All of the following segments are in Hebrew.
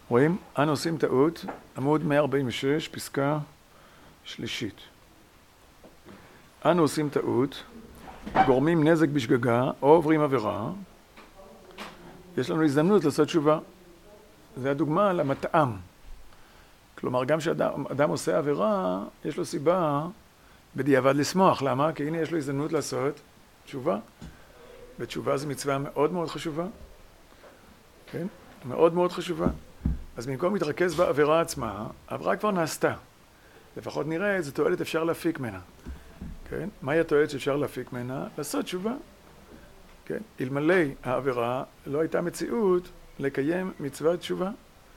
רואים? אנו עושים טעות, עמוד 146, פסקה שלישית. אנו עושים טעות, גורמים נזק בשגגה, או עוברים עבירה. יש לנו הזדמנות לעשות תשובה. זה הדוגמה למטעם. כלומר, גם כשאדם עושה עבירה, יש לו סיבה בדיעבד לשמוח. למה? כי הנה יש לו הזדמנות לעשות תשובה. ותשובה זו מצווה מאוד מאוד חשובה. כן? מאוד מאוד חשובה. אז במקום להתרכז בעבירה עצמה, העבירה כבר נעשתה. לפחות נראה איזה תועלת אפשר להפיק ממנה. כן? מהי התועלת שאפשר להפיק ממנה? לעשות תשובה. כן? אלמלא העבירה לא הייתה מציאות לקיים מצוות תשובה.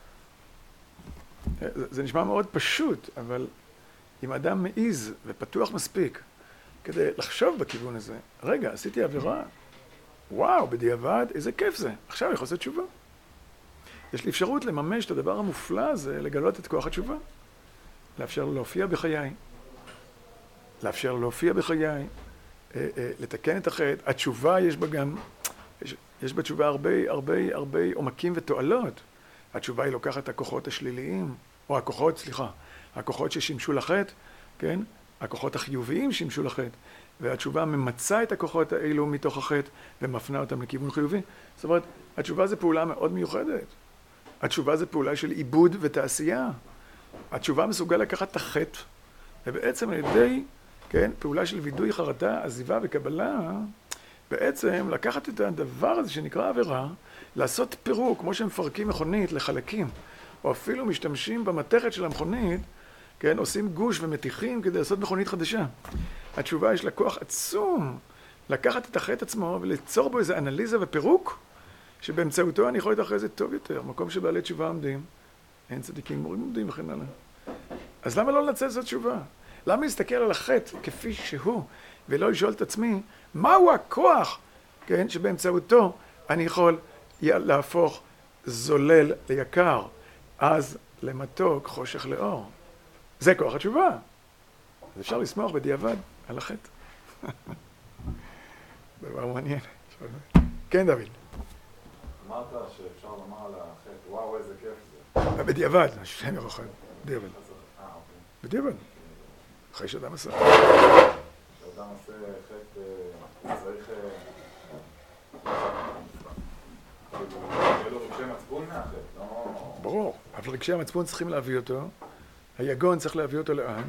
זה נשמע מאוד פשוט, אבל אם אדם מעיז ופתוח מספיק כדי לחשוב בכיוון הזה, רגע, עשיתי עבירה, וואו, בדיעבד, איזה כיף זה, עכשיו אני יכול לעשות תשובה. יש לי אפשרות לממש את הדבר המופלא הזה, לגלות את כוח התשובה. לאפשר לו להופיע בחיי, לאפשר לו להופיע בחיי, לתקן את החטא. התשובה יש בה גם, יש בתשובה הרבה עומקים ותועלות. התשובה היא לוקחת את הכוחות השליליים, או הכוחות ששימשו לחטא, כן? הכוחות החיוביים שימשו לחטא, והתשובה ממצה את הכוחות האלו מתוך החטא, ומפנה אותם לכיוון חיובי. זאת אומרת, התשובה זה פעולה מאוד מיוחדת. התשובה זה פעולה של עיבוד ותעשייה. התשובה מסוגל לקחת את החטא, ובעצם על ידי, כן, פעולה של וידוי, חרטה, עזיבה וקבלה, בעצם לקחת את הדבר הזה שנקרא עבירה, לעשות פירוק, כמו שמפרקים מכונית לחלקים, או אפילו משתמשים במתכת של המכונית, כן, עושים גוש ומתיחים כדי לעשות מכונית חדשה. התשובה יש לה כוח עצום לקחת את החטא עצמו וליצור בו איזו אנליזה ופירוק, שבאמצעותו אני יכול להיות אחרי זה טוב יותר, מקום שבעלי תשובה עומדים, אין צדיקים גמורים עומדים וכן הלאה. אז למה לא לנצל זאת תשובה? למה להסתכל על החטא כפי שהוא, ולא לשאול את עצמי, מהו הכוח, כן, שבאמצעותו אני יכול להפוך זולל ליקר, אז למתוק, חושך לאור. זה כוח התשובה. אז אפשר לשמוח בדיעבד על החטא. דבר מעניין. כן, דוד. אמרת שאפשר לומר על החטא, וואו, איזה כיף זה. בדיעבד, השם ירחם. בדיעבד. אוקיי. בדיעבד. אחרי שאדם עשה. כשאדם עושה חטא, צריך... שיהיה לו רגשי מצפון מהחטא, לא... ברור, אבל רגשי המצפון צריכים להביא אותו. היגון צריך להביא אותו לאן?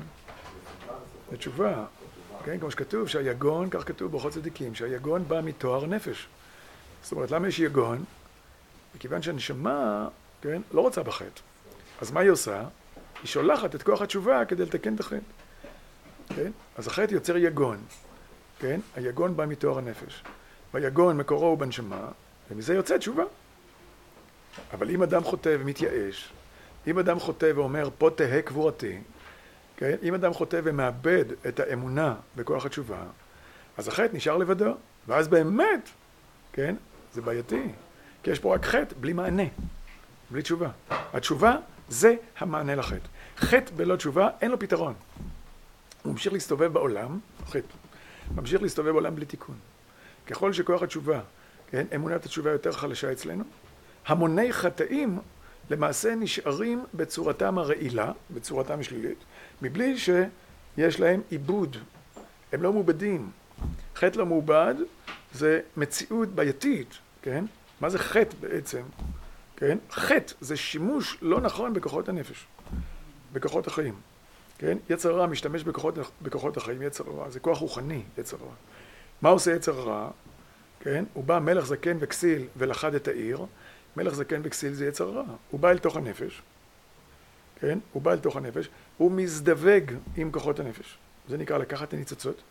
לתשובה. כן, כמו שכתוב, שהיגון, כך כתוב ברוחות צדיקים, שהיגון בא מתואר נפש. זאת אומרת, למה יש יגון? מכיוון שהנשמה, כן, לא רוצה בחטא. אז מה היא עושה? היא שולחת את כוח התשובה כדי לתקן את החטא. כן? אז החטא יוצר יגון. כן? היגון בא מתואר הנפש. והיגון מקורו הוא בנשמה, ומזה יוצא תשובה. אבל אם אדם חוטא ומתייאש, אם אדם חוטא ואומר, פה תהה קבורתי, כן? אם אדם חוטא ומאבד את האמונה בכוח התשובה, אז החטא נשאר לבדו, ואז באמת, כן? זה בעייתי. כי יש פה רק חטא בלי מענה, בלי תשובה. התשובה זה המענה לחטא. חטא בלא תשובה אין לו פתרון. הוא ממשיך להסתובב בעולם, חטא. ממשיך להסתובב בעולם בלי תיקון. ככל שכוח התשובה, כן? אמונת התשובה יותר חלשה אצלנו, המוני חטאים למעשה נשארים בצורתם הרעילה, בצורתם השלילית, מבלי שיש להם עיבוד. הם לא מעובדים. חטא לא מעובד זה מציאות בעייתית, כן? מה זה חטא בעצם? כן? חטא זה שימוש לא נכון בכוחות הנפש, בכוחות החיים. כן? יצר הרע משתמש בכוחות החיים, יצר הרע. זה כוח רוחני, יצר הרע. מה עושה יצר הרע? כן? הוא בא מלך זקן וכסיל ולחד את העיר. מלך זקן וכסיל זה יצר הרע. הוא בא אל תוך הנפש. כן? הוא בא אל תוך הנפש. הוא מזדווג עם כוחות הנפש. זה נקרא לקחת את הניצוצות.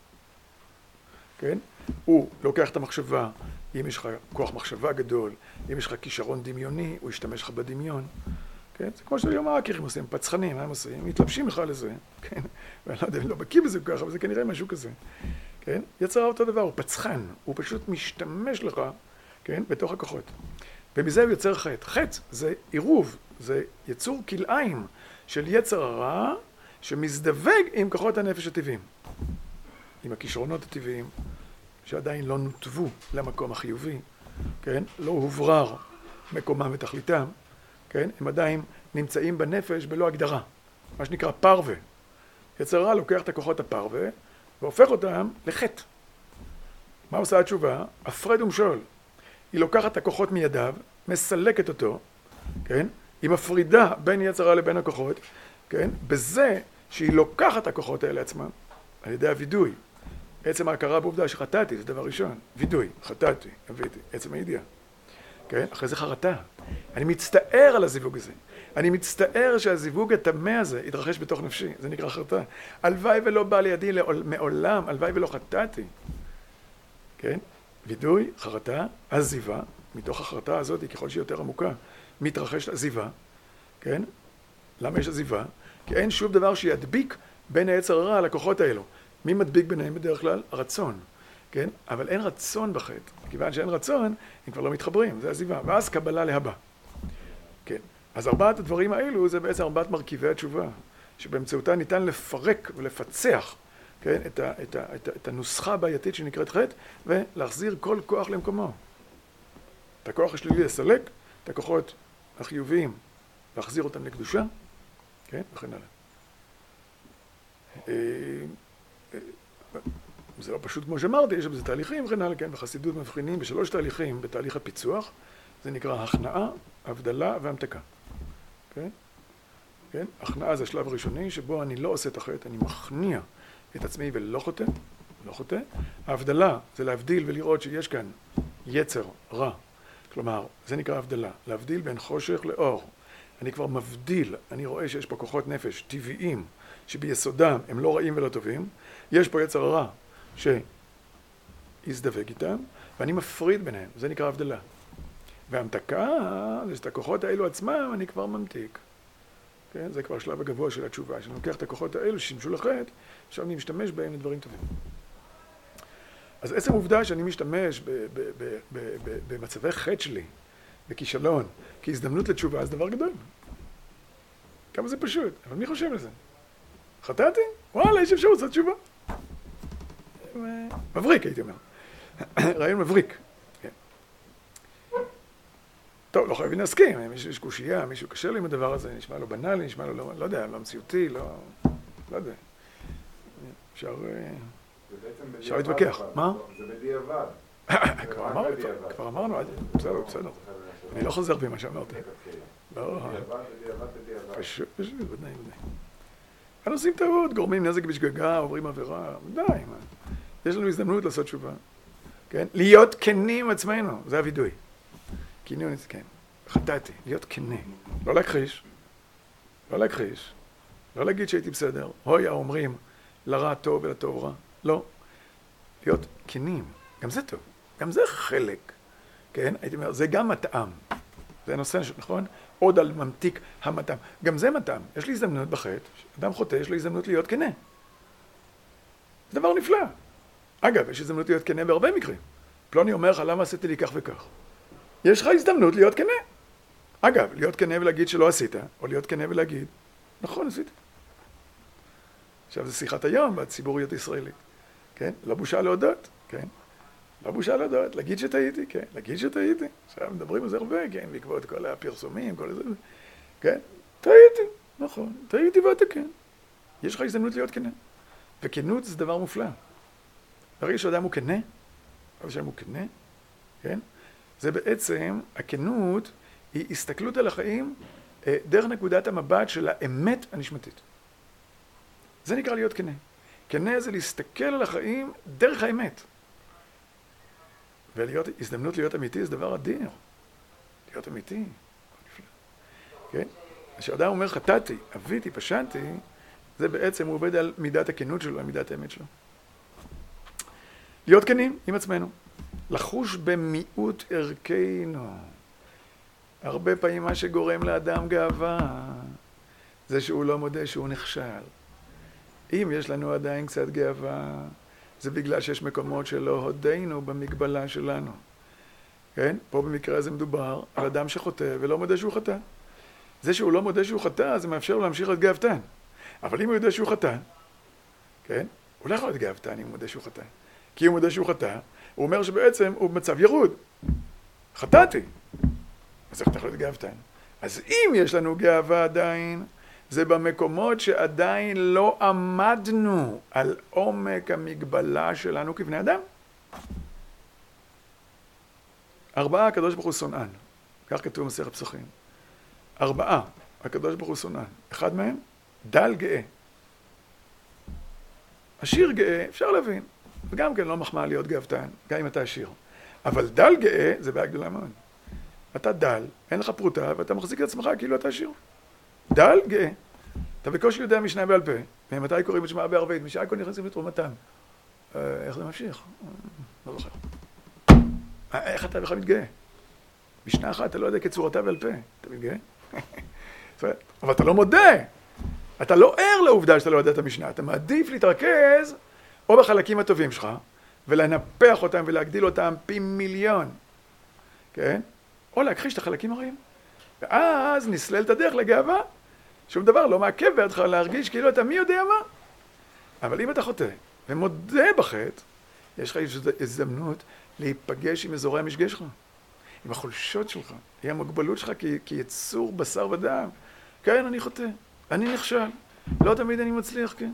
כן? הוא לוקח את המחשבה. אם יש לך כוח מחשבה גדול, אם יש לך כישרון דמיוני, הוא ישתמש לך בדמיון. כן? זה כמו שהיום האקרים עושים, פצחנים, מה הם עושים? הם מתלבשים לך לזה. כן? ואני לא יודע, אני לא בקיא בזה ככה, אבל זה כנראה משהו כזה. כן? יצר אותו דבר, הוא פצחן. הוא פשוט משתמש לך, כן? בתוך הכוחות. ומזה הוא יוצר חטא. חטא זה עירוב, זה יצור כלאיים של יצר הרע שמזדווג עם כוחות הנפש הטבעיים. עם הכישרונות הטבעיים שעדיין לא נותבו למקום החיובי, כן? לא הוברר מקומם ותכליתם, כן? הם עדיין נמצאים בנפש בלא הגדרה, מה שנקרא פרווה. יצר הרע לוקח את הכוחות הפרווה והופך אותם לחטא. מה עושה התשובה? הפרד ומשול. היא לוקחת את הכוחות מידיו, מסלקת אותו, כן? היא מפרידה בין יצר הרע לבין הכוחות, כן? בזה שהיא לוקחת את הכוחות האלה עצמם, על ידי הוידוי. עצם ההכרה בעובדה שחטאתי, זה דבר ראשון. וידוי, חטאתי, הביתי, עצם הידיעה. כן? אחרי זה חרטה. אני מצטער על הזיווג הזה. אני מצטער שהזיווג הטמא הזה יתרחש בתוך נפשי. זה נקרא חרטה. הלוואי ולא בא לידי מעולם, הלוואי ולא חטאתי. כן? וידוי, חרטה, עזיבה. מתוך החרטה הזאת, ככל שהיא יותר עמוקה, מתרחש עזיבה. כן? למה יש עזיבה? כי אין שום דבר שידביק בין היצר הרע לכוחות האלו. מי מדביק ביניהם בדרך כלל? הרצון. כן? אבל אין רצון בחטא. כיוון שאין רצון, הם כבר לא מתחברים. זה עזיבה. ואז קבלה להבא. כן. אז ארבעת הדברים האלו זה בעצם ארבעת מרכיבי התשובה, שבאמצעותה ניתן לפרק ולפצח, כן? את הנוסחה הבעייתית שנקראת חטא, ולהחזיר כל כוח למקומו. את הכוח השלילי לסלק, את הכוחות החיוביים להחזיר אותם לקדושה, כן? וכן הלאה. זה לא פשוט כמו שאמרתי, יש בזה תהליכים וכן הלאה, כן? בחסידות מבחינים בשלוש תהליכים בתהליך הפיצוח, זה נקרא הכנעה, הבדלה והמתקה. כן? כן? הכנעה זה השלב הראשוני שבו אני לא עושה את החטא, אני מכניע את עצמי ולא חוטא, לא חוטא. ההבדלה זה להבדיל ולראות שיש כאן יצר רע. כלומר, זה נקרא הבדלה, להבדיל בין חושך לאור. אני כבר מבדיל, אני רואה שיש פה כוחות נפש טבעיים שביסודם הם לא רעים ולא טובים. יש פה יצר רע שיזדווג איתם, ואני מפריד ביניהם, זה נקרא הבדלה. והמתקה, זה שאת הכוחות האלו עצמם אני כבר ממתיק. כן? זה כבר השלב הגבוה של התשובה, שאני לוקח את הכוחות האלו ששימשו לחטא, עכשיו אני משתמש בהם לדברים טובים. אז עצם עובדה שאני משתמש במצבי חטא שלי, בכישלון, כהזדמנות לתשובה, זה דבר גדול. כמה זה פשוט, אבל מי חושב לזה? חטאתי? וואלה, יש אפשרות לעשות תשובה. מבריק, הייתי אומר. רעיון מבריק. טוב, לא חייבים להסכים, אם יש קושייה, מישהו קשה לי עם הדבר הזה, נשמע לו בנאלי, נשמע לו, לא יודע, לא מציאותי, לא יודע. אפשר להתווכח. מה? זה בדיעבד. כבר אמרנו, בסדר. אני לא חוזר בי מה שאמרתי. לא. בדיעבד. פשוט, ודאי. אנחנו עושים טעות, גורמים נזק בשגגה, עוברים עבירה, די. יש לנו הזדמנות לעשות תשובה. כן? להיות כנים עצמנו, זה הווידוי. כינון, כן, חטאתי, להיות כנה, לא להכחיש, לא להגיד שהייתי בסדר, הוי האומרים לרע טוב ולטוב רע, לא, להיות כנים, גם זה טוב, גם זה חלק, כן, הייתי אומר, זה גם מטעם, זה נושא נכון, עוד על ממתיק המטעם, גם זה מטעם, יש לי הזדמנות בחטא, אדם חוטא, יש לו הזדמנות להיות כנה, זה דבר נפלא, אגב, יש הזדמנות להיות כנה בהרבה מקרים, פלוני אומר לך למה עשיתי לי כך וכך, יש לך הזדמנות להיות כנה. אגב, להיות כנה ולהגיד שלא עשית, או להיות כנה ולהגיד, נכון, עשית. עכשיו, זו שיחת היום בציבוריות הישראלית. כן? לא בושה להודות, כן? לא בושה להודות, להגיד שטעיתי, כן? להגיד שטעיתי. עכשיו, מדברים על זה הרבה, כן? בעקבות כל הפרסומים, כל זה. כן? טעיתי, נכון. טעיתי ואתה כן. יש לך הזדמנות להיות כנה. וכנות זה דבר מופלא. הרי שאדם הוא כנה, כן? זה בעצם, הכנות היא הסתכלות על החיים דרך נקודת המבט של האמת הנשמתית. זה נקרא להיות כנה. כנה זה להסתכל על החיים דרך האמת. ולהיות, הזדמנות להיות אמיתי זה דבר אדיר. להיות אמיתי. כן? כשאדם אומר חטאתי, אביתי, פשעתי, זה בעצם הוא עובד על מידת הכנות שלו, על מידת האמת שלו. להיות כנים עם עצמנו. לחוש במיעוט ערכנו. הרבה פעמים מה שגורם לאדם גאווה, זה שהוא לא מודה שהוא נכשל. אם יש לנו עדיין קצת גאווה, זה בגלל שיש מקומות שלא הודינו במגבלה שלנו. כן? פה במקרה הזה מדובר על אדם שחוטא ולא מודה שהוא חטא. זה שהוא לא מודה שהוא חטא, זה מאפשר לו להמשיך להיות גאוותן. אבל אם הוא יודע שהוא חטא, כן? הוא לא יכול להיות גאוותן אם הוא מודה שהוא חטא. כי אם הוא מודה שהוא חטא, הוא אומר שבעצם הוא במצב ירוד. חטאתי. אז איך אתה יכול להיות גאוותן? אז אם יש לנו גאווה עדיין, זה במקומות שעדיין לא עמדנו על עומק המגבלה שלנו כבני אדם. 4 הקדוש ברוך הוא שונאן. כך כתוב במסכת פסחים. 4 הקדוש ברוך הוא שונאן. אחד מהם, דל גאה. עשיר גאה, אפשר להבין. וגם כן לא מחמאה להיות גאוותן, גם אם אתה עשיר. אבל דל גאה זה בעיה גדולה מאוד. אתה דל, אין לך פרוטה, ואתה מחזיק את עצמך כאילו אתה עשיר. דל גאה. אתה בקושי יודע משנה בעל פה, ומתי קוראים את שמע בערבית, משעה כל נכנסים לתרומתם. איך זה ממשיך? לא זוכר. איך אתה בכלל מתגאה? משנה אחת אתה לא יודע כצורתה בעל פה, אתה מתגאה? אבל אתה לא מודה. אתה לא ער לעובדה שאתה לא יודע את המשנה. אתה מעדיף להתרכז או בחלקים הטובים שלך, ולנפח אותם ולהגדיל אותם פי מיליון. כן? או להכחיש את החלקים הרעים. ואז נסלל את הדרך לגאווה. שום דבר לא מעכב בידך להרגיש כאילו אתה מי יודע מה. אבל אם אתה חוטא ומודה בחטא, יש לך הזדמנות להיפגש עם אזורי המשגה שלך, עם החולשות שלך, עם המוגבלות שלך כיצור בשר ודם. כן, אני חוטא, אני נכשל, לא תמיד אני מצליח, כן.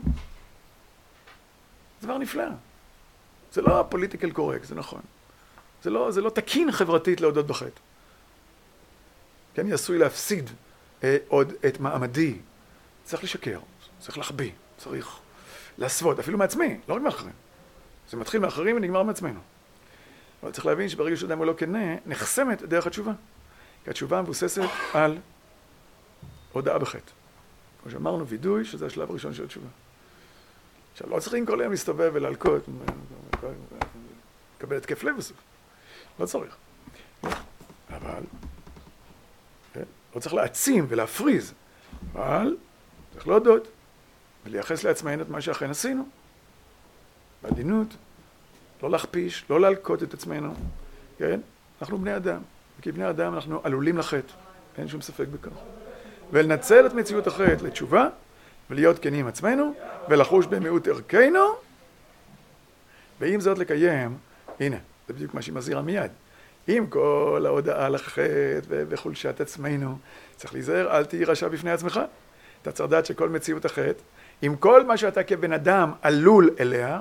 זה דבר נפלא. זה לא פוליטיקל קורקט, זה נכון. זה לא תקין חברתית להודות בחטא. כן, אני עשוי להפסיד עוד את מעמדי. צריך לשקר, צריך להחביא, צריך להסוות, אפילו מעצמי, לא רק מאחרים. זה מתחיל מאחרים ונגמר מעצמנו. אבל צריך להבין שברגע שאדם הוא לא כנה, נחסמת דרך התשובה. כי התשובה מבוססת על הודעה בחטא. כמו שאמרנו, וידוי, שזה השלב הראשון של התשובה. עכשיו, לא צריכים כל היום להסתובב ולהלקות, לקבל התקף לב בסוף. לא צריך. אבל לא צריך להעצים ולהפריז, אבל צריך להודות ולייחס לעצמנו את מה שאכן עשינו. בעדינות, לא להכפיש, לא להלקות את עצמנו, כן? אנחנו בני אדם, וכבני אדם אנחנו עלולים לחטא, אין שום ספק בכך. ולנצל את מציאות החטא לתשובה, ולהיות כנים עם עצמנו, ולחוש במיעוט ערכנו, ועם זאת לקיים, הנה, זה בדיוק מה שהיא מזהירה מיד, עם כל ההודעה לחטא וחולשת עצמנו, צריך להיזהר, אל תהי רשע בפני עצמך. אתה צריך לדעת שכל מציאות החטא, עם כל מה שאתה כבן אדם עלול אליה,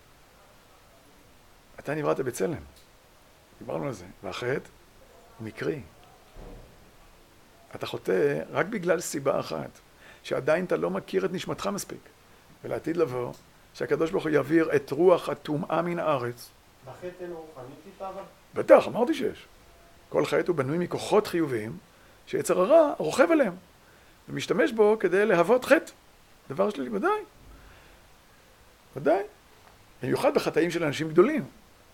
אתה נבראת בצלם. דיברנו על זה. והחטא הוא מקרי. אתה חוטא רק בגלל סיבה אחת, שעדיין אתה לא מכיר את נשמתך מספיק. ולעתיד לבוא, שהקדוש ברוך הוא יעביר את רוח הטומאה מן הארץ. בחטא אין רוחנית טיפה אבל? בטח, אמרתי שיש. כל חטא הוא בנוי מכוחות חיוביים, שיצר הרע רוכב עליהם, ומשתמש בו כדי להוות חטא. דבר שלילי, ודאי. ודאי. במיוחד בחטאים של אנשים גדולים.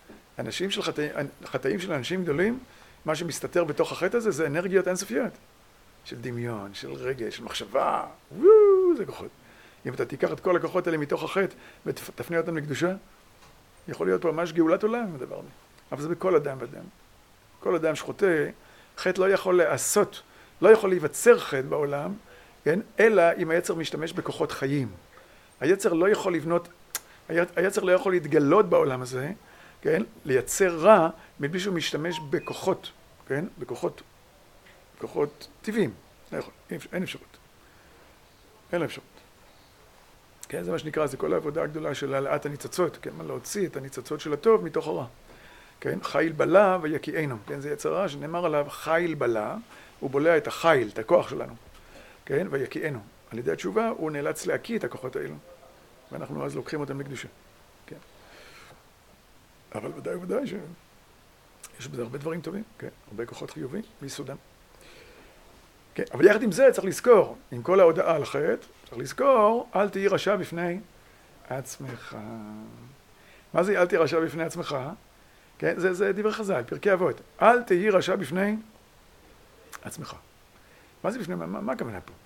חטאים של אנשים גדולים, מה שמסתתר בתוך החטא הזה, זה אנרגיות אינסופיות. של דמיון, של רגש, של מחשבה. זה כוחות. אם אתה תיקח את כל הכוחות האלה מתוך החטא, ותפנה אותם לקדושה, יכול להיות פה ממש גאולת עולם עם הדבר הזה. אבל זה בכל אדם ואדם. כל אדם שחוטא, חטא לא יכול לעשות, לא יכול להיווצר חטא בעולם, כן? אלא אם היצר משתמש בכוחות חיים. היצר לא יכול לבנות, היצר לא יכול להתגלות בעולם הזה, כן? לייצר רע מבלי שהוא משתמש בכוחות, כן? בכוחות טבעיים. לא יכול, אין אפשרות. אין אפשרות. כן, זה מה שנקרא, זה כל העבודה הגדולה של העלאת הניצוצות, כן? מה להוציא את הניצוצות של הטוב מתוך הרע. כן? חיל בלה ויקיענו, כן? זה יצר רע שנאמר עליו חיל בלה, הוא בולע את החיל, את הכוח שלנו. כן? ויקיענו. על ידי התשובה הוא נאלץ להקיא את הכוחות האלו. ואנחנו אז לוקחים אותם לקדושה. כן? אבל ודאי וודאי שיש בזה הרבה דברים טובים, כן? הרבה כוחות חיובים מיסודם. כן? אבל יחד עם זה צריך לזכור, עם כל ההודעה על החטא, צריך לזכור, אל תהי רשע בפני עצמך. מה זה אל תהי רשע בפני עצמך? כן? זה דברי חז"ל, פרקי אבות. אל תהי רשע בפני עצמך. מה זה בפני, מה הכוונה פה?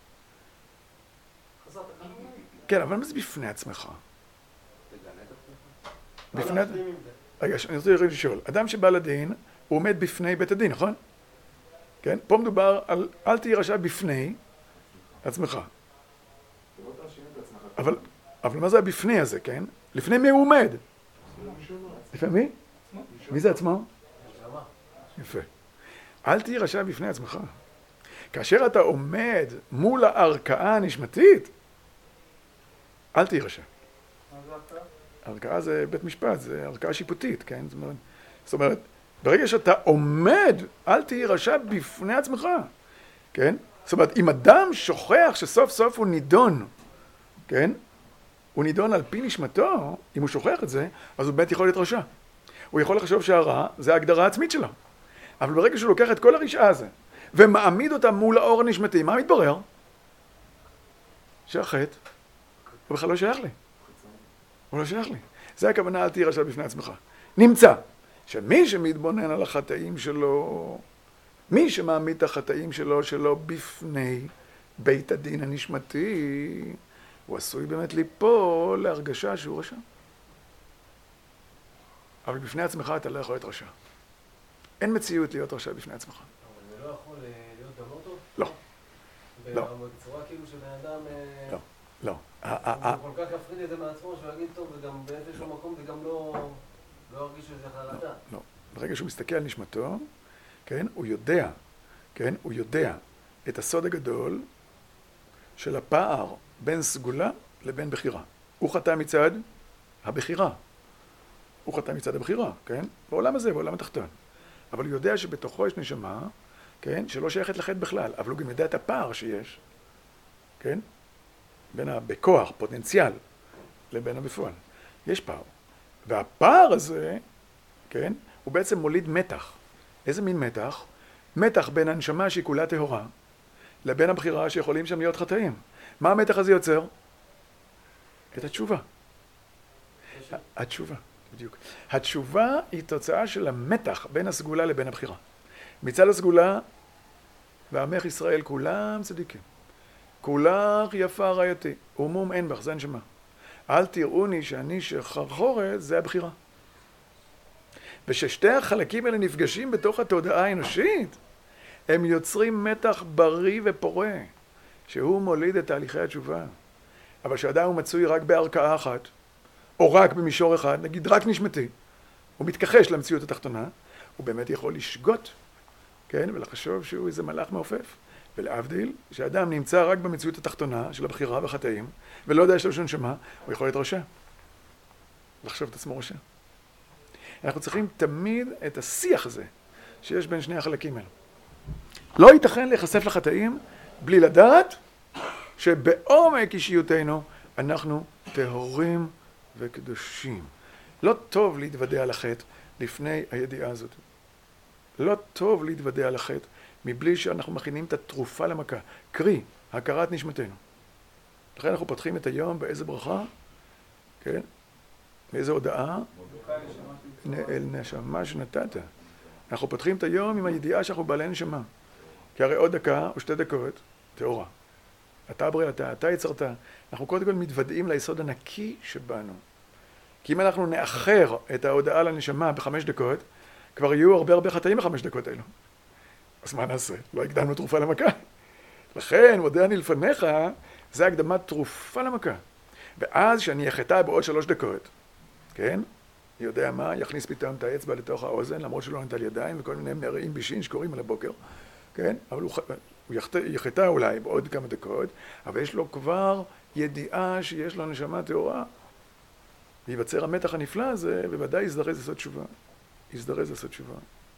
כן, אבל מה זה בפני עצמך? בפני... רגע, אני רוצה לשאול. אדם שבא לדין, הוא עומד בפני בית הדין, נכון? כן? פה מדובר על אל תהי רשע בפני עצמך. אבל מה זה הבפני הזה, כן? לפני מי הוא עומד? לפני מי? מי זה עצמו? יפה. אל תהי רשע בפני עצמך. כאשר אתה עומד מול הערכאה הנשמתית, אל תירשע. מה זה ערכאה? הערכאה זה בית משפט, זה ערכאה שיפוטית, כן? זאת אומרת, ברגע שאתה עומד, אל תירשע בפני עצמך, כן? זאת אומרת, אם אדם שוכח שסוף סוף הוא נידון, כן? הוא נידון על פי נשמתו, אם הוא שוכח את זה, אז הוא באמת יכול להיות רשע. הוא יכול לחשוב שהרע זה ההגדרה העצמית שלו. אבל ברגע שהוא לוקח את כל הרשעה הזה, ומעמיד אותה מול האור הנשמתי, מה מתברר? שהחטא, הוא בכלל לא שייך לי. הוא לא שייך לי. זה הכוונה, אל תהיה רשע בפני עצמך. נמצא שמי שמתבונן על החטאים שלו, מי שמעמיד את החטאים שלו בפני בית הדין הנשמתי, הוא עשוי באמת ליפול להרגשה שהוא רשע. אבל בפני עצמך אתה לא יכול להיות רשע. אין מציאות להיות רשע בפני עצמך. אבל זה לא יכול להיות גם לא טוב? לא. לא. בצורה כאילו שבן אדם... לא. לא. הוא כל כך יפריד את זה מעצמו, שהוא יגיד טוב, וגם באיזשהו מקום זה גם לא ירגיש שזה חלטה. לא. ברגע שהוא מסתכל על נשמתו, כן, הוא יודע, כן, הוא יודע את הסוד הגדול של הפער בין סגולה לבין בחירה. הוא חטא מצד הבחירה. הוא חטא מצד הבחירה, כן? בעולם הזה, בעולם התחתון. אבל הוא יודע שבתוכו יש נשמה, כן? שלא שייכת לחטא בכלל, אבל הוא גם יודע את הפער שיש, כן? בין בכוח, פוטנציאל, לבין הבפועל. יש פער. והפער הזה, כן? הוא בעצם מוליד מתח. איזה מין מתח? מתח בין הנשמה שהיא כולה טהורה, לבין הבחירה שיכולים שם להיות חטאים. מה המתח הזה יוצר? את התשובה. התשובה, בדיוק. התשובה היא תוצאה של המתח בין הסגולה לבין הבחירה. מצד הסגולה, ועמך ישראל כולם צדיקים. כולך יפה רעייתי, ומום אין בך, זה הנשמה. אל תראוני שאני שחרחורת, זה הבחירה. וששתי החלקים האלה נפגשים בתוך התודעה האנושית, הם יוצרים מתח בריא ופורה, שהוא מוליד את תהליכי התשובה. אבל כשאדם הוא מצוי רק בערכאה אחת, או רק במישור אחד, נגיד רק נשמתי, הוא מתכחש למציאות התחתונה, הוא באמת יכול לשגות, כן? ולחשוב שהוא איזה מלאך מעופף. ולהבדיל, כשאדם נמצא רק במציאות התחתונה של הבחירה והחטאים, ולא יודע יש לו שום נשמה, הוא יכול להיות רשע. לחשוב את עצמו רשע. אנחנו צריכים תמיד את השיח הזה שיש בין שני החלקים האלה. לא ייתכן להיחשף לחטאים בלי לדעת שבעומק אישיותנו אנחנו טהורים וקדושים. לא טוב להתוודע על החטא לפני הידיעה הזאת. לא טוב להתוודע על החטא מבלי שאנחנו מכינים את התרופה למכה. קרי, הכרת נשמתנו. לכן אנחנו פותחים את היום באיזה ברכה, כן? באיזה הודעה? אל נשמה שנתת. אנחנו פותחים את היום עם הידיעה שאנחנו בעלי נשמה. כי הרי עוד דקה או 2 דקות, תאורה. אתה בריאת, אתה יצרת. אנחנו קודם כל מתוודעים ליסוד הנקי שבנו. כי אם אנחנו נאחר את ההודעה לנשמה ב5 דקות, כבר יהיו הרבה חטאים ב5 דקות האלו. אז מה נעשה? לא הקדמנו תרופה למכה. לכן, מודה אני לפניך, זה הקדמת תרופה למכה. ואז שאני אחטא בעוד 3 דקות, כן? יודע מה? יכניס פתאום את האצבע לתוך האוזן, למרות שלא נטל ידיים, וכל מיני מרעים בישין שקורים על הבוקר, כן? אבל הוא יחטא אולי בעוד כמה דקות, אבל יש לו כבר ידיעה שיש לו נשמה טהורה, ויווצר המתח הנפלא הזה, ובוודאי יזדרז לעשות תשובה. יזדרז לעשות תשובה.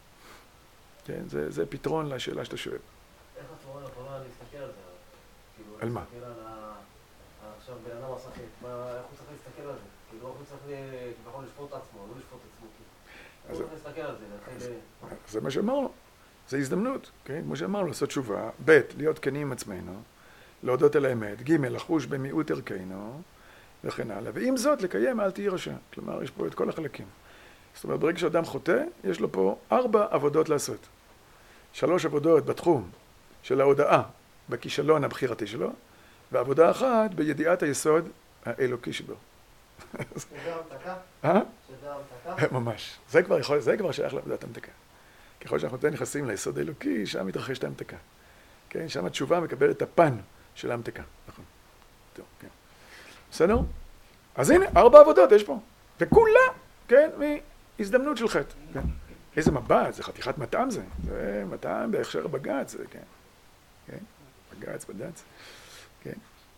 כן, זה פתרון לשאלה שאתה שואל. איך התורה יכולה להסתכל על זה? על מה? להסתכל על עכשיו בן אדם עשה חטא, איך הוא צריך להסתכל על זה? כאילו, איך הוא צריך כביכול לשפוט את עצמו, לא לשפוט את עצמו. איך הוא צריך להסתכל על זה? זה מה שאמרנו. זה הזדמנות, כן? כמו שאמרנו, לעשות תשובה. ב', להיות כנים עם עצמנו, להודות על האמת. ג', לחוש במיעוט ערכנו, וכן הלאה. ועם זאת, לקיים אל תהי רשע. כלומר, יש פה את כל החלקים. זאת אומרת, ברגע שאדם חוטא, יש לו פה 4 עבודות לעשות. 3 עבודות בתחום של ההודעה, בכישלון הבחירתי שלו, ועבודה אחת בידיעת היסוד האלוקי שבו. שזה המתקה? שזה המתקה? ממש. זה כבר שייך לעבודת המתקה. ככל שאנחנו נכנסים ליסוד האלוקי, שם מתרחשת המתקה. כן? שם התשובה מקבלת את הפן של המתקה. נכון. טוב, כן. בסדר? אז הנה, 4 עבודות יש פה. וכולה, כן, מהזדמנות של חטא. כן? איזה מבט, זה חתיכת מטעם זה. זה מטעם בהכשר הבג"ץ, זה, כן. כן? בג"ץ. כן?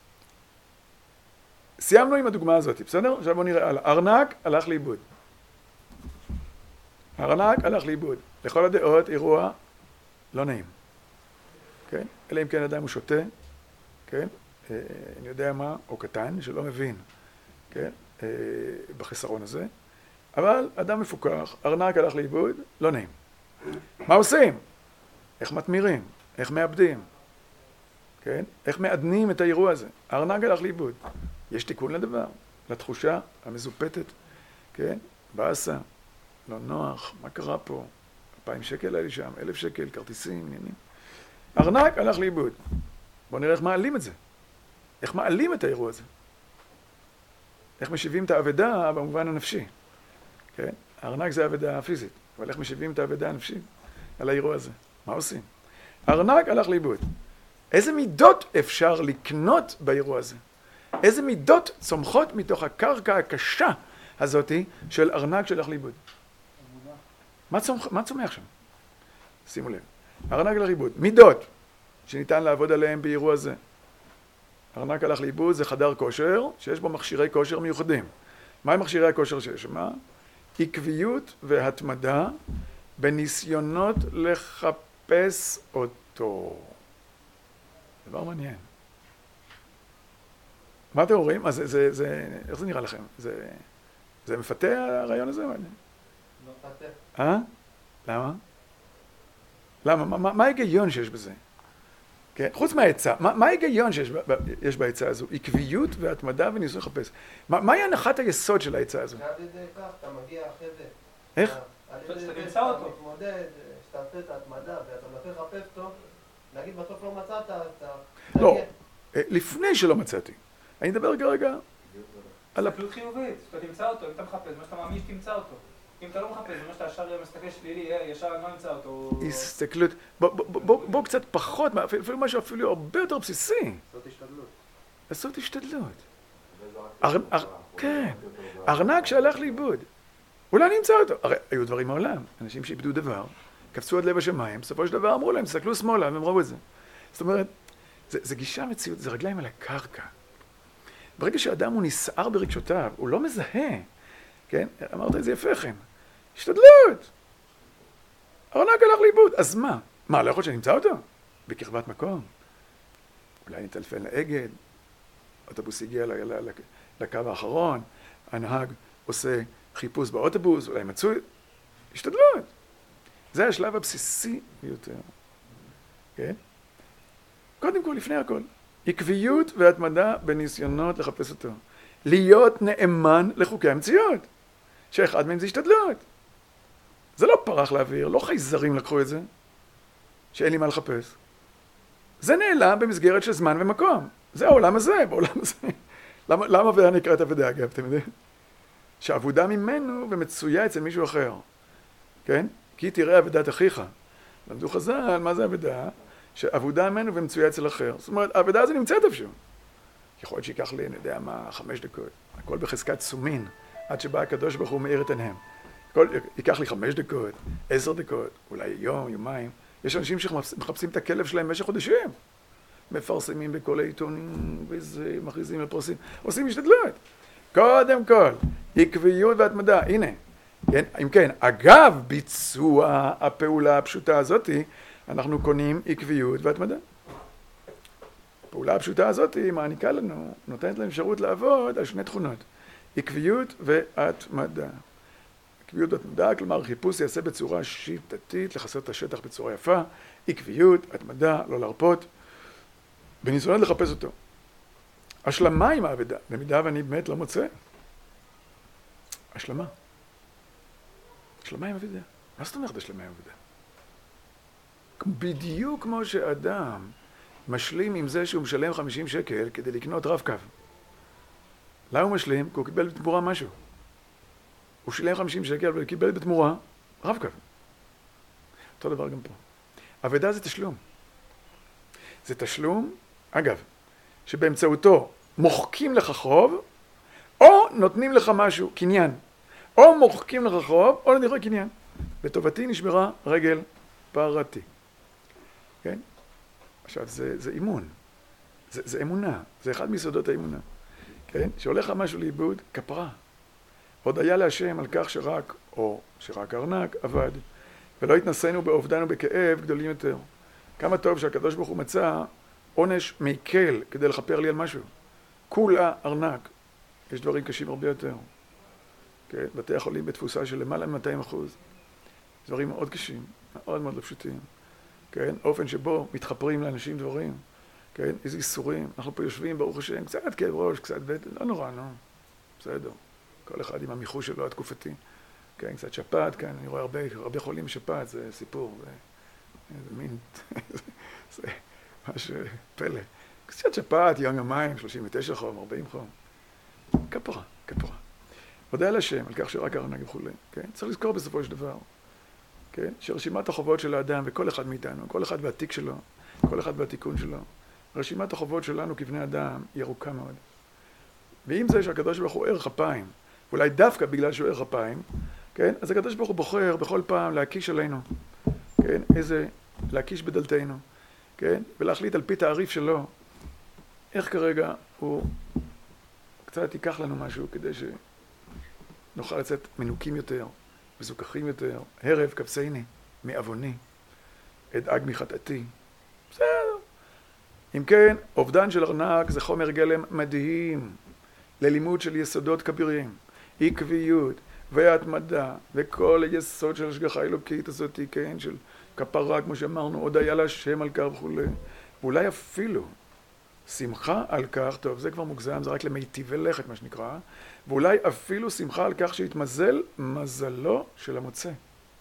סיימנו עם הדוגמה הזאת, בסדר? עכשיו בואו נראה הלאה. ארנק הלך לאיבוד. הארנק הלך לאיבוד. לכל הדעות אירוע לא נעים. כן? אלא אם כן אדם הוא שוטה, כן? אני יודע מה, או קטן, שלא מבין, כן? בחיסרון הזה. אבל אדם מפוקח, ארנק הלך לאיבוד, לא נעים. מה עושים? איך מתמירים? איך מאבדים? כן? איך מעדנים את האירוע הזה? הארנק הלך לאיבוד. יש תיקון לדבר, לתחושה המזופתת, כן? באסה, לא נוח, מה קרה פה? 2,000 שקל היה לי שם, 1,000 שקל, כרטיסים, עניינים. ארנק הלך לאיבוד. בואו נראה איך מעלים את זה. איך מעלים את האירוע הזה. איך משיבים את האבדה במובן הנפשי. כן? הארנק זה האבדה הפיזית, אבל איך משיבים את האבדה הנפשית על האירוע הזה? מה עושים? הארנק הלך לאיבוד. איזה מידות אפשר לקנות באירוע הזה? איזה מידות צומחות מתוך הקרקע הקשה הזאתי של ארנק שהלך לאיבוד? מה צומח שם? שימו לב. ארנק הלך לאיבוד. מידות שניתן לעבוד עליהן באירוע הזה. ארנק הלך לאיבוד זה חדר כושר שיש בו מכשירי כושר מיוחדים. מה הם מכשירי הכושר שיש? מה? עקביות והתמדה בניסיונות לחפש אותו. דבר מעניין. מה אתם רואים? איך זה נראה לכם? זה מפתה הרעיון הזה? לא מפתה. למה? מה ההיגיון שיש בזה? כן? חוץ מהעצה, מה ההיגיון שיש בעצה הזו? עקביות והתמדה וניסוי לחפש. מהי הנחת היסוד של העצה הזו? על ידי כך אתה מגיע אחרי זה. איך? על ידי זה שאתה מתמודד, שאתה עושה את ההתמדה ואתה מנסה לחפש אותו, נגיד בסוף לא מצאת, אתה... לא, לפני שלא מצאתי. אני מדבר כרגע על... הסתכלות חיובית, שאתה תמצא אותו, אם אתה מחפש, מה שאתה מאמין שתמצא אותו. אם אתה לא מחפש, מה שאתה ישר מסתכל שלילי, ישר אני לא נמצא אותו. הסתכלות, בוא קצת פחות, אפילו משהו אפילו הרבה יותר בסיסי. לעשות השתדלות. כן, ארנק שהלך לאיבוד. אולי נמצא אותו. הרי היו דברים מעולם, אנשים שאיבדו דבר, קפצו עד לב השמיים, בסופו של דבר אמרו להם, תסתכלו שמאלה, והם ראו את זה. זאת אומרת, זה גישה מציאות, זה רגליים על הקרקע. ברגע שאדם הוא נסער ברגשותיו, הוא לא מזהה, כן? אמרת את זה יפה לכם. השתדלות! ארנק הלך לאיבוד. אז מה? מה, לא יכול שנמצא אותו? בקרבת מקום? אולי נטלפן לאגד, אוטובוס הגיע לקו האחרון, הנהג עושה חיפוש באוטובוס, אולי מצוי. השתדלות! זה השלב הבסיסי ביותר. כן? קודם כל, לפני הכל. עקביות והתמדה בניסיונות לחפש אותו. להיות נאמן לחוקי המציאות. שאחד מהם זה השתדלות. זה לא פרח לאוויר, לא חייזרים לקחו את זה, שאין לי מה לחפש. זה נעלם במסגרת של זמן ומקום. זה העולם הזה, בעולם הזה. למה עבודה נקראת עבודה, אגב, אתם יודעים? שעבודה ממנו ומצויה אצל מישהו אחר. כן? כי תראה עבודת אחיך. למדו חז"ל, מה זה עבודה? שעבודה ממנו ומצויה אצל אחר. זאת אומרת, העבודה הזו נמצאת איפשהו. יכול להיות שיקח לי, אני יודע מה, 5 דקות. הכל בחזקת סומין, עד שבא הקדוש ברוך הוא מאיר את עיניהם. ייקח לי 5 דקות, 10 דקות, אולי יום, יומיים. יש אנשים שמחפשים את הכלב שלהם במשך חודשים. מפרסמים בכל העיתונים, וזה, מכריזים לפרסים. עושים השתדלות. קודם כל, עקביות והתמדה. הנה, אם כן, אגב ביצוע הפעולה הפשוטה הזאת, אנחנו קונים עקביות והתמדה. הפעולה הפשוטה הזאת מעניקה לנו, נותנת לנו אפשרות לעבוד על 2 תכונות. עקביות והתמדה. עקביות והתמדה, כלומר חיפוש יעשה בצורה שיטתית, לחסר את השטח בצורה יפה. עקביות, התמדה, לא להרפות. בניסיונות לחפש אותו. השלמה עם העבודה, במידה ואני באמת לא מוצא. השלמה. השלמה עם עבודה. מה זאת אומרת השלמה עם עבודה? בדיוק כמו שאדם משלים עם זה שהוא משלם 50 שקל כדי לקנות רב-קו. למה הוא משלים? כי הוא קיבל בתמורה משהו. הוא שילם 50 שקל אבל קיבל בתמורה רב-קו. אותו דבר גם פה. עבודה זה תשלום. זה תשלום, אגב, שבאמצעותו מוחקים לך חוב, או נותנים לך משהו, קניין. או מוחקים לך חוב, או נותנים לך קניין. בטובתי נשמרה רגל פרתי. כן? עכשיו, זה אימון. זה אמונה. זה אחד מיסודות האמונה. כן? שהולך משהו לאיבוד, כפרה. הודיה להשם על כך שרק הארנק עבד, ולא התנסינו באובדן ובכאב גדולים יותר. כמה טוב שהקדוש ברוך הוא מצא עונש מקל כדי לכפר לי על משהו. כולה ארנק. יש דברים קשים הרבה יותר. כן? בתי החולים בתפוסה של למעלה מ-200%. דברים מאוד קשים, מאוד מאוד לא פשוטים. כן? אופן שבו מתחפרים לאנשים דברים. כן? איזה איסורים. אנחנו פה יושבים, ברוך השם, קצת כאב ראש, קצת בטן, לא נורא, נו. בסדר. כל אחד עם המיחוש שלו התקופתי. כן, קצת שפעת כאן, אני רואה הרבה חולים בשפעת, זה סיפור, זה מין, זה ממש פלא. קצת שפעת, יומיים, 39 חום, 40 חום. כפרה. הודיה להשם על כך שרק הארנק וכו'. כן? צריך לזכור בסופו של דבר, כן? שרשימת החובות של האדם וכל אחד מאיתנו, כל אחד והתיק שלו, כל אחד והתיקון שלו, רשימת החובות שלנו כבני אדם היא ארוכה מאוד. ועם זה שהקדוש ברוך הוא ערך אפיים, ואולי דווקא בגלל שהוא ערך אפיים, כן? אז הקדוש ברוך הוא בוחר בכל פעם להקיש עלינו, כן? להקיש בדלתנו, כן? ולהחליט על פי תעריף שלו, איך כרגע הוא קצת ייקח לנו משהו כדי שנוכל לצאת מנוקים יותר, מזוכחים יותר, הרב כבסני, מעווני, אדאג מחטאתי. בסדר. אם כן, אובדן של ארנק זה חומר גלם מדהים ללימוד של יסודות כבירים, עקביות והתמדה וכל היסוד של השגחה האלוקית הזאת, כן, של כפרה, כמו שאמרנו, הודיה להשם על כך וכו'. ואולי אפילו שמחה על כך, טוב, זה כבר מוגזם, זה רק למיטיבי לכת, מה שנקרא, ואולי אפילו שמחה על כך שהתמזל מזלו של המוצא.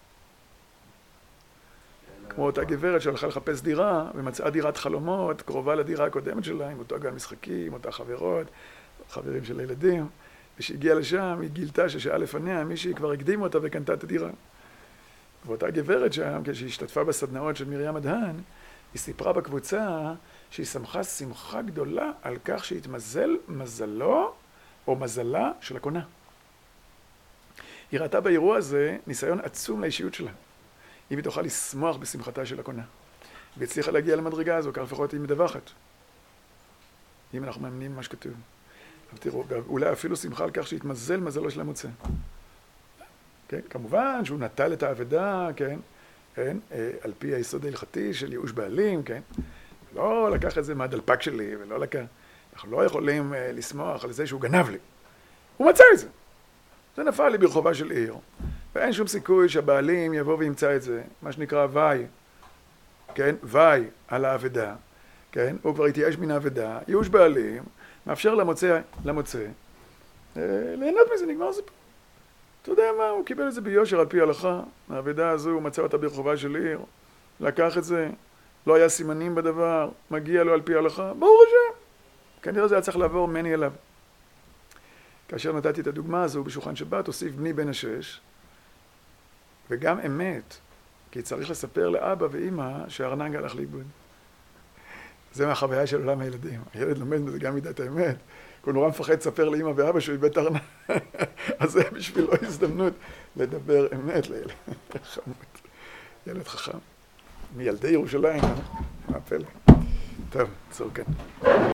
כמו אותה גברת שהלכה לחפש דירה, ומצאה דירת חלומות, קרובה לדירה הקודמת שלה, עם אותו גן משחקים, אותה חברות, חברים של הילדים, ושהגיעה לשם, היא גילתה ששעה לפניה, מישהי כבר הקדים אותה וקנתה את הדירה. ואותה גברת שם, כשהיא השתתפה בסדנאות של מרים הדהן, היא סיפרה בקבוצה שהיא שמחה שמחה גדולה על כך שהתמזל מזלו או מזלה של הקונה. היא ראתה באירוע הזה ניסיון עצום לאישיות שלה. אם היא תוכל לשמוח בשמחתה של הקונה. והצליחה להגיע למדרגה הזו, כך לפחות היא מדווחת. אם אנחנו מאמינים מה שכתוב. אבל תראו, אולי אפילו שמחה על כך שהתמזל מזלו של המוצא. כן? כמובן שהוא נטל את האבדה, כן? על פי היסוד ההלכתי של ייאוש בעלים, כן? לא לקח את זה מהדלפק שלי, ולא לקח... אנחנו לא יכולים לשמוח על זה שהוא גנב לי. הוא מצא את זה. זה נפל לי ברחובה של עיר. ואין שום סיכוי שהבעלים יבוא וימצא את זה, מה שנקרא וי, כן? וי על האבדה, כן? הוא כבר התייאש מן האבדה, ייאוש בעלים, מאפשר למוצא, ליהנות מזה, נגמר זה פה. אתה יודע מה, הוא קיבל את זה ביושר על פי הלכה, האבדה הזו, הוא מצא אותה ברחובה של עיר, לקח את זה, לא היה סימנים בדבר, מגיע לו על פי הלכה, ברוך השם. כנראה זה היה צריך לעבור מני אליו. כאשר נתתי את הדוגמה הזו בשולחן שבת, הוסיף בני בן 6, וגם אמת, כי צריך לספר לאבא ואמא שהארנק הלך לאיבוד. זה מהחוויה של עולם הילדים. הילד לומד בזה גם מידת האמת. הוא נורא מפחד לספר לאמא ואבא שהוא איבד את הארנק. אז זה בשבילו הזדמנות לדבר אמת לילד. חמוד. ילד חכם. מילדי ירושלים, מה הפלא. טוב, צור כאן.